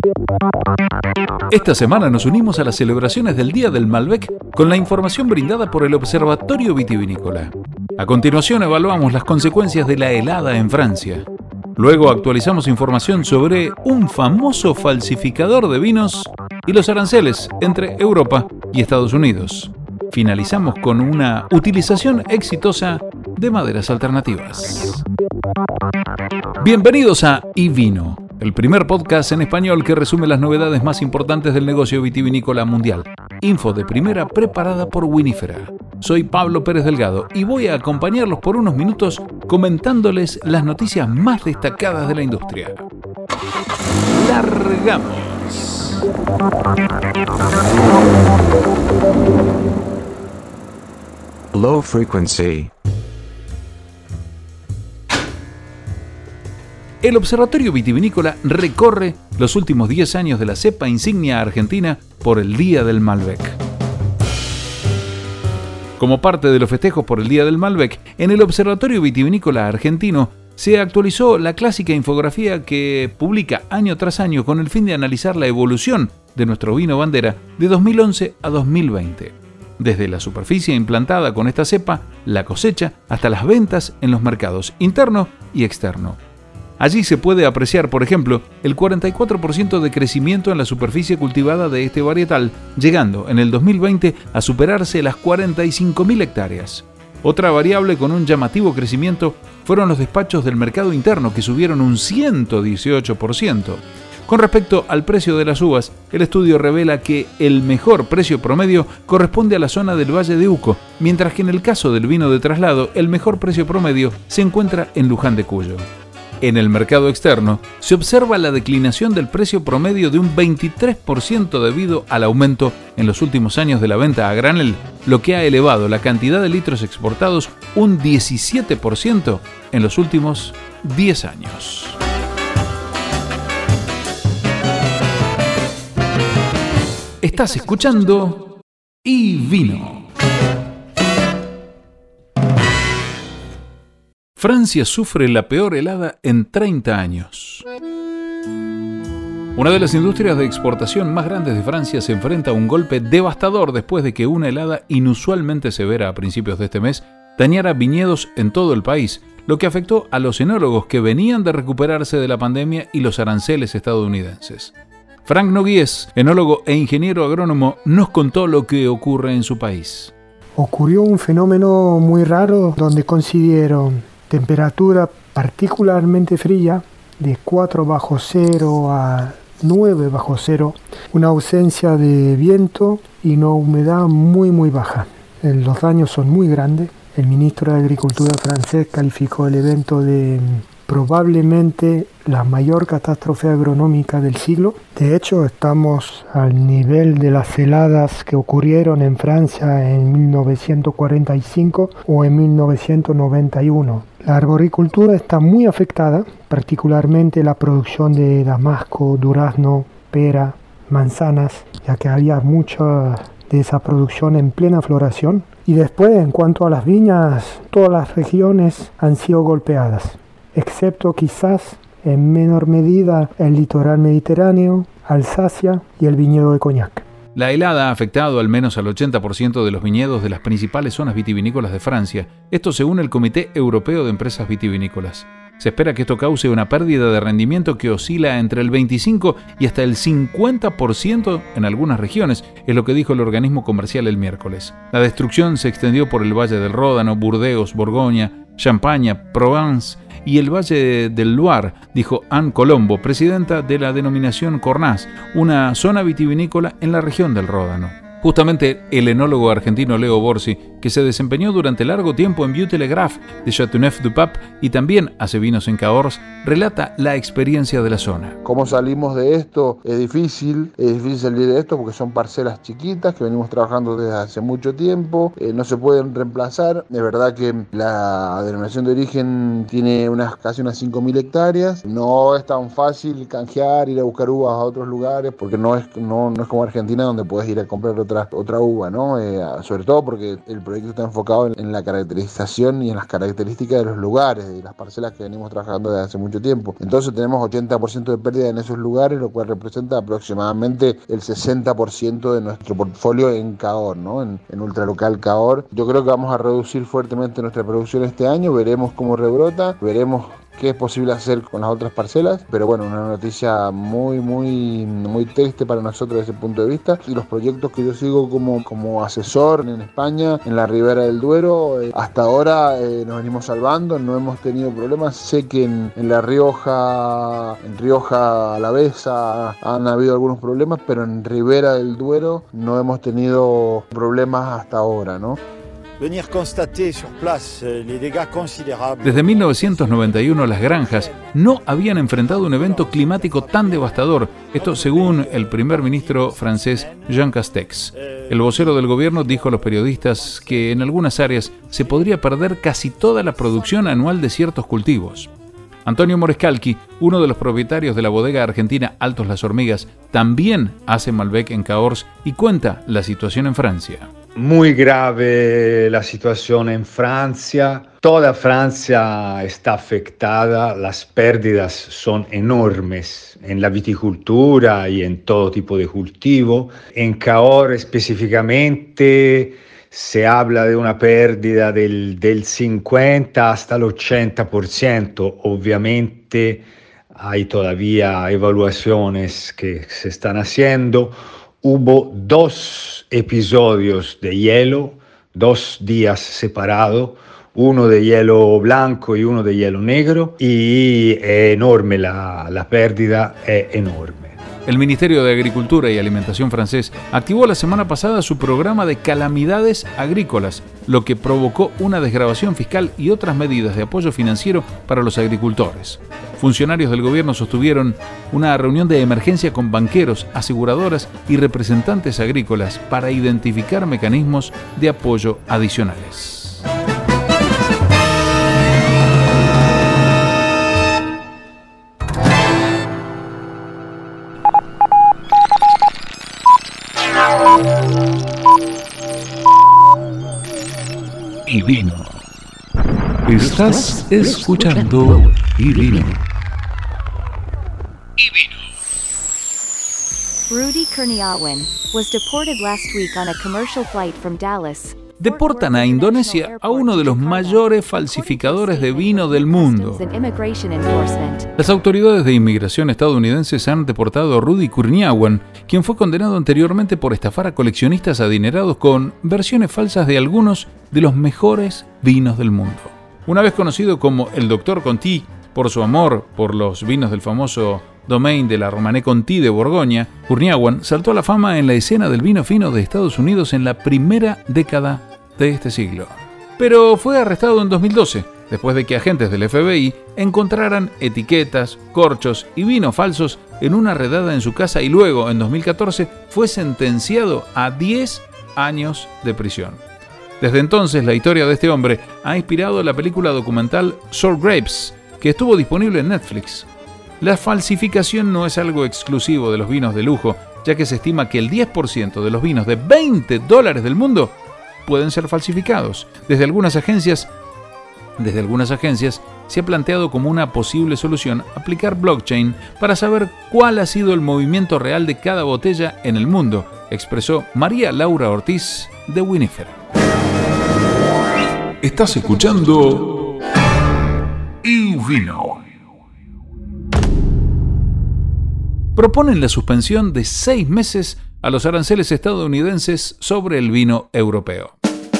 Esta semana nos unimos a las celebraciones del Día del Malbec con la información brindada por el Observatorio Vitivinícola. A continuación evaluamos las consecuencias de la helada en Francia. Luego actualizamos información sobre un famoso falsificador de vinos y los aranceles entre Europa y Estados Unidos. Finalizamos con una utilización exitosa de maderas alternativas. Bienvenidos a iVino, el primer podcast en español que resume las novedades más importantes del negocio vitivinícola mundial. Info de primera preparada por Winifera. Soy Pablo Pérez Delgado y voy a acompañarlos por unos minutos comentándoles las noticias más destacadas de la industria. ¡Largamos! Low frequency. El Observatorio Vitivinícola recorre los últimos 10 años de la cepa insignia argentina por el Día del Malbec. Como parte de los festejos por el Día del Malbec, en el Observatorio Vitivinícola argentino se actualizó la clásica infografía que publica año tras año con el fin de analizar la evolución de nuestro vino bandera de 2011 a 2020. Desde la superficie implantada con esta cepa, la cosecha, hasta las ventas en los mercados interno y externo. Allí se puede apreciar, por ejemplo, el 44% de crecimiento en la superficie cultivada de este varietal, llegando en el 2020 a superarse las 45.000 hectáreas. Otra variable con un llamativo crecimiento fueron los despachos del mercado interno, que subieron un 118%. Con respecto al precio de las uvas, el estudio revela que el mejor precio promedio corresponde a la zona del Valle de Uco, mientras que en el caso del vino de traslado, el mejor precio promedio se encuentra en Luján de Cuyo. En el mercado externo, se observa la declinación del precio promedio de un 23% debido al aumento en los últimos años de la venta a granel, lo que ha elevado la cantidad de litros exportados un 17% en los últimos 10 años. Estás escuchando iVino. Francia sufre la peor helada en 30 años. Una de las industrias de exportación más grandes de Francia se enfrenta a un golpe devastador después de que una helada inusualmente severa a principios de este mes dañara viñedos en todo el país, lo que afectó a los enólogos que venían de recuperarse de la pandemia y los aranceles estadounidenses. Franck Noguies, enólogo e ingeniero agrónomo, nos contó lo que ocurre en su país. Ocurrió un fenómeno muy raro donde coincidieron temperatura particularmente fría, de 4 bajo cero a 9 bajo cero, una ausencia de viento y una humedad muy baja. Los daños son muy grandes. El ministro de Agricultura francés calificó el evento de probablemente la mayor catástrofe agronómica del siglo. De hecho, estamos al nivel de las heladas que ocurrieron en Francia en 1945 o en 1991. La arboricultura está muy afectada, particularmente la producción de damasco, durazno, pera, manzanas, ya que había mucha de esa producción en plena floración. Y después, en cuanto a las viñas, todas las regiones han sido golpeadas, excepto quizás en menor medida el litoral mediterráneo, Alsacia y el viñedo de Cognac. La helada ha afectado al menos al 80% de los viñedos de las principales zonas vitivinícolas de Francia, esto según el Comité Europeo de Empresas Vitivinícolas. Se espera que esto cause una pérdida de rendimiento que oscila entre el 25 y hasta el 50% en algunas regiones, es lo que dijo el organismo comercial el miércoles. La destrucción se extendió por el Valle del Ródano, Burdeos, Borgoña, Champaña, Provence y el Valle del Loire, dijo Anne Colombo, presidenta de la denominación Cornas, una zona vitivinícola en la región del Ródano. Justamente el enólogo argentino Leo Borsi, que se desempeñó durante largo tiempo en Vieux-Telegraphe de Châteauneuf-du-Pape y también hace vinos en Cahors, relata la experiencia de la zona. ¿Cómo salimos de esto? Es difícil salir de esto porque son parcelas chiquitas que venimos trabajando desde hace mucho tiempo, no se pueden reemplazar. Es verdad que la denominación de origen tiene casi unas 5.000 hectáreas, no es tan fácil canjear, ir a buscar uvas a otros lugares porque no es como Argentina donde puedes ir a comprar otra uva, ¿no? Sobre todo porque el proyecto está enfocado en la caracterización y en las características de los lugares, de las parcelas que venimos trabajando desde hace mucho tiempo. Entonces tenemos 80% de pérdida en esos lugares, lo cual representa aproximadamente el 60% de nuestro portfolio en Cahors, ¿no? En ultralocal Cahors. Yo creo que vamos a reducir fuertemente nuestra producción este año, veremos cómo rebrota, veremos qué es posible hacer con las otras parcelas, pero bueno, una noticia muy triste para nosotros desde ese punto de vista. Y los proyectos que yo sigo como asesor en España, en la Ribera del Duero, hasta ahora nos venimos salvando, no hemos tenido problemas. Sé que en La Rioja, en Rioja Alavesa han habido algunos problemas, pero en Ribera del Duero no hemos tenido problemas hasta ahora, ¿no? Desde 1991 las granjas no habían enfrentado un evento climático tan devastador, esto según el primer ministro francés Jean Castex. El vocero del gobierno dijo a los periodistas que en algunas áreas se podría perder casi toda la producción anual de ciertos cultivos. Antonio Morescalchi, uno de los propietarios de la bodega argentina Altos Las Hormigas, también hace Malbec en Cahors y cuenta la situación en Francia. Muy grave la situación en Francia. Toda Francia está afectada, las pérdidas son enormes en la viticultura y en todo tipo de cultivo. En Cahors específicamente se habla de una pérdida del 50 hasta el 80%. Obviamente hay todavía evaluaciones que se están haciendo. Hubo 2 episodios de hielo, 2 días separados, uno de hielo blanco y uno de hielo negro, y es enorme la pérdida, es enorme. El Ministerio de Agricultura y Alimentación francés activó la semana pasada su programa de calamidades agrícolas, lo que provocó una desgravación fiscal y otras medidas de apoyo financiero para los agricultores. Funcionarios del gobierno sostuvieron una reunión de emergencia con banqueros, aseguradoras y representantes agrícolas para identificar mecanismos de apoyo adicionales. Y vino. Estás escuchando Y vino. Rudy Kurniawan was deported last week on a commercial flight from Dallas. Deportan a Indonesia a uno de los mayores falsificadores de vino del mundo. Las autoridades de inmigración estadounidenses han deportado a Rudy Kurniawan, quien fue condenado anteriormente por estafar a coleccionistas adinerados con versiones falsas de algunos de los mejores vinos del mundo. Una vez conocido como el Dr. Conti por su amor por los vinos del famoso Domaine de la Romanée Conti de Borgoña, Kurniawan saltó a la fama en la escena del vino fino de Estados Unidos en la primera década de este siglo. Pero fue arrestado en 2012, después de que agentes del FBI encontraran etiquetas, corchos y vinos falsos en una redada en su casa, y luego, en 2014, fue sentenciado a 10 años de prisión. Desde entonces, la historia de este hombre ha inspirado la película documental Sour Grapes, que estuvo disponible en Netflix. La falsificación no es algo exclusivo de los vinos de lujo, ya que se estima que el 10% de los vinos de $20 del mundo pueden ser falsificados. Desde algunas agencias se ha planteado como una posible solución aplicar blockchain para saber cuál ha sido el movimiento real de cada botella en el mundo, expresó María Laura Ortiz de Winifred. Estás escuchando Y vino. Proponen la suspensión de 6 meses a los aranceles estadounidenses sobre el vino europeo.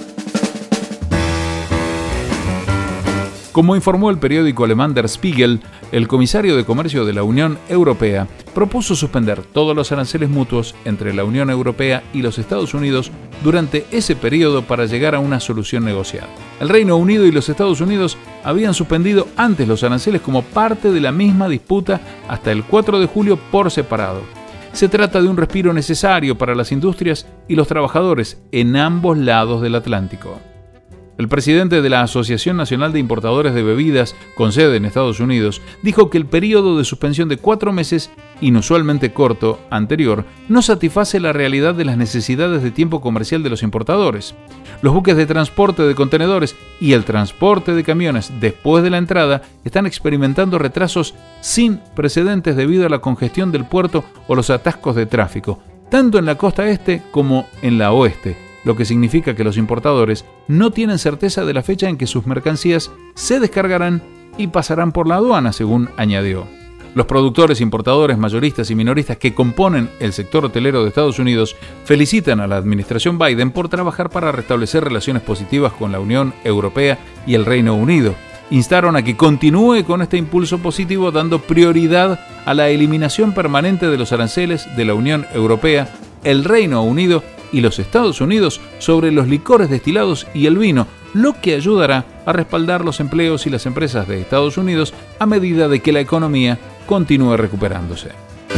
Como informó el periódico alemán Der Spiegel, el comisario de Comercio de la Unión Europea propuso suspender todos los aranceles mutuos entre la Unión Europea y los Estados Unidos durante ese periodo para llegar a una solución negociada. El Reino Unido y los Estados Unidos habían suspendido antes los aranceles como parte de la misma disputa hasta el 4 de julio por separado. Se trata de un respiro necesario para las industrias y los trabajadores en ambos lados del Atlántico. El presidente de la Asociación Nacional de Importadores de Bebidas, con sede en Estados Unidos, dijo que el periodo de suspensión de 4 meses, inusualmente corto, anterior, no satisface la realidad de las necesidades de tiempo comercial de los importadores. Los buques de transporte de contenedores y el transporte de camiones después de la entrada están experimentando retrasos sin precedentes debido a la congestión del puerto o los atascos de tráfico, tanto en la costa este como en la oeste, lo que significa que los importadores no tienen certeza de la fecha en que sus mercancías se descargarán y pasarán por la aduana, según añadió. Los productores, importadores, mayoristas y minoristas que componen el sector hotelero de Estados Unidos felicitan a la administración Biden por trabajar para restablecer relaciones positivas con la Unión Europea y el Reino Unido. Instaron a que continúe con este impulso positivo, dando prioridad a la eliminación permanente de los aranceles de la Unión Europea, el Reino Unido y los Estados Unidos sobre los licores destilados y el vino, lo que ayudará a respaldar los empleos y las empresas de Estados Unidos a medida de que la economía continúe recuperándose.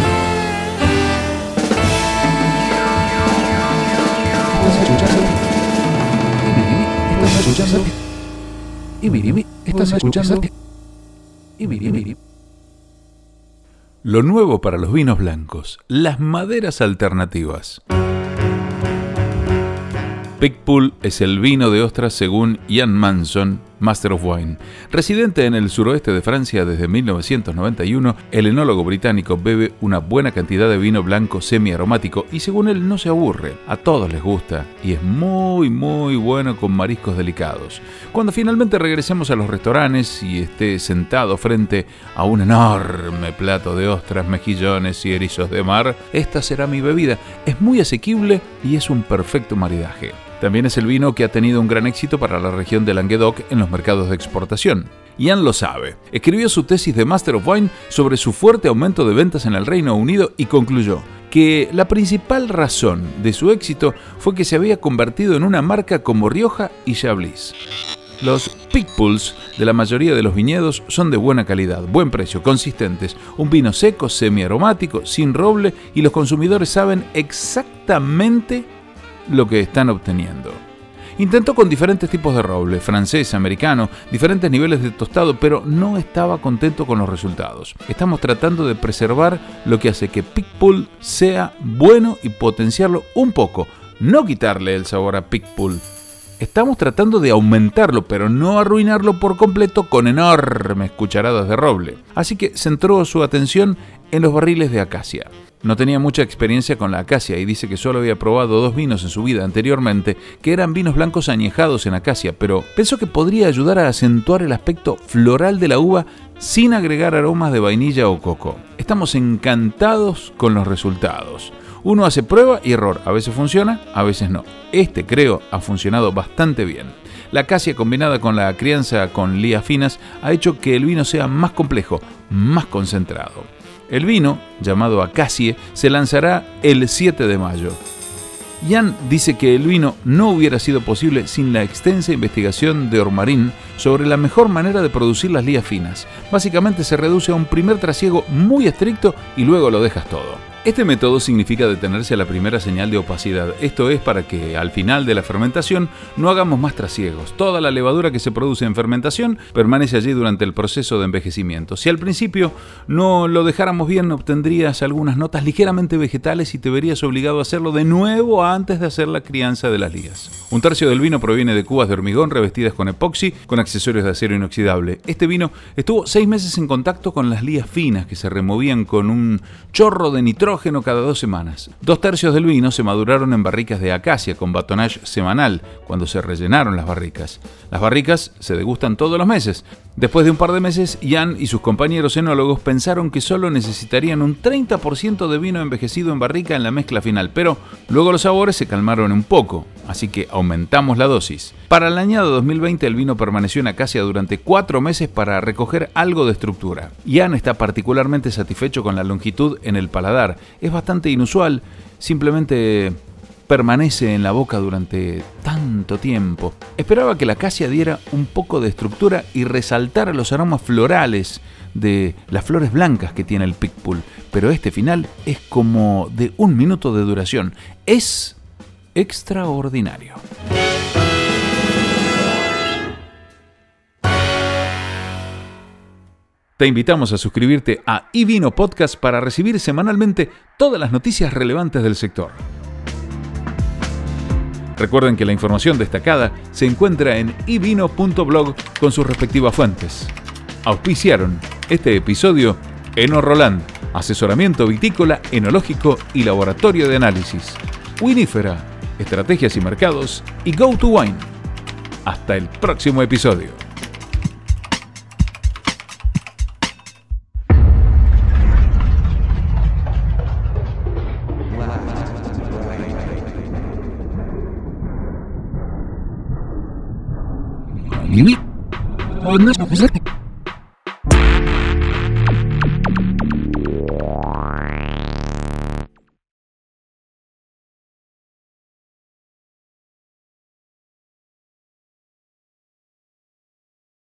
Lo nuevo para los vinos blancos, las maderas alternativas. Picpoul es el vino de ostras según Ian Manson, Master of Wine. Residente en el suroeste de Francia desde 1991, el enólogo británico bebe una buena cantidad de vino blanco semi-aromático y según él no se aburre. A todos les gusta y es muy bueno con mariscos delicados. Cuando finalmente regresemos a los restaurantes y esté sentado frente a un enorme plato de ostras, mejillones y erizos de mar, esta será mi bebida. Es muy asequible y es un perfecto maridaje. También es el vino que ha tenido un gran éxito para la región de Languedoc en los mercados de exportación. Ian lo sabe. Escribió su tesis de Master of Wine sobre su fuerte aumento de ventas en el Reino Unido y concluyó que la principal razón de su éxito fue que se había convertido en una marca como Rioja y Chablis. Los Picpouls de la mayoría de los viñedos son de buena calidad, buen precio, consistentes, un vino seco, semiaromático, sin roble y los consumidores saben exactamente lo que están obteniendo. Intentó con diferentes tipos de roble, francés, americano, diferentes niveles de tostado, pero no estaba contento con los resultados. Estamos tratando de preservar lo que hace que Picpoul sea bueno y potenciarlo un poco, no quitarle el sabor a Picpoul. Estamos tratando de aumentarlo, pero no arruinarlo por completo con enormes cucharadas de roble. Así que centró su atención en los barriles de acacia. No tenía mucha experiencia con la acacia y dice que solo había probado 2 vinos en su vida anteriormente, que eran vinos blancos añejados en acacia, pero pensó que podría ayudar a acentuar el aspecto floral de la uva sin agregar aromas de vainilla o coco. Estamos encantados con los resultados. Uno hace prueba y error, a veces funciona, a veces no. Este, creo, ha funcionado bastante bien. La acacia combinada con la crianza con lías finas ha hecho que el vino sea más complejo, más concentrado. El vino, llamado Acacie, se lanzará el 7 de mayo. Ian dice que el vino no hubiera sido posible sin la extensa investigación de Ormarin sobre la mejor manera de producir las lías finas. Básicamente se reduce a un primer trasiego muy estricto y luego lo dejas todo. Este método significa detenerse a la primera señal de opacidad. Esto es para que al final de la fermentación no hagamos más trasiegos. Toda la levadura que se produce en fermentación permanece allí durante el proceso de envejecimiento. Si al principio no lo dejáramos bien, obtendrías algunas notas ligeramente vegetales y te verías obligado a hacerlo de nuevo antes de hacer la crianza de las lías. 1/3 del vino proviene de cubas de hormigón revestidas con epoxi con accesorios de acero inoxidable. Este vino estuvo 6 meses en contacto con las lías finas que se removían con un chorro de nitrógeno cada 2 semanas. 2/3 del vino se maduraron en barricas de acacia con batonnage semanal cuando se rellenaron las barricas. Las barricas se degustan todos los meses. Después de un par de meses, Ian y sus compañeros enólogos pensaron que solo necesitarían un 30% de vino envejecido en barrica en la mezcla final, pero luego los sabores se calmaron un poco, así que aumentamos la dosis. Para el añado 2020 el vino permaneció en acacia durante 4 meses para recoger algo de estructura. Ian está particularmente satisfecho con la longitud en el paladar. Es bastante inusual, simplemente permanece en la boca durante tanto tiempo. Esperaba que la acacia diera un poco de estructura y resaltara los aromas florales de las flores blancas que tiene el Picpoul, pero este final es como de 1 minuto de duración. Es extraordinario. Te invitamos a suscribirte a iVino Podcast para recibir semanalmente todas las noticias relevantes del sector. Recuerden que la información destacada se encuentra en ivino.blog con sus respectivas fuentes. Auspiciaron este episodio Eno Roland, asesoramiento vitícola, enológico y laboratorio de análisis. Winífera, estrategias y mercados, y Go to Wine. Hasta el próximo episodio. Oh, no,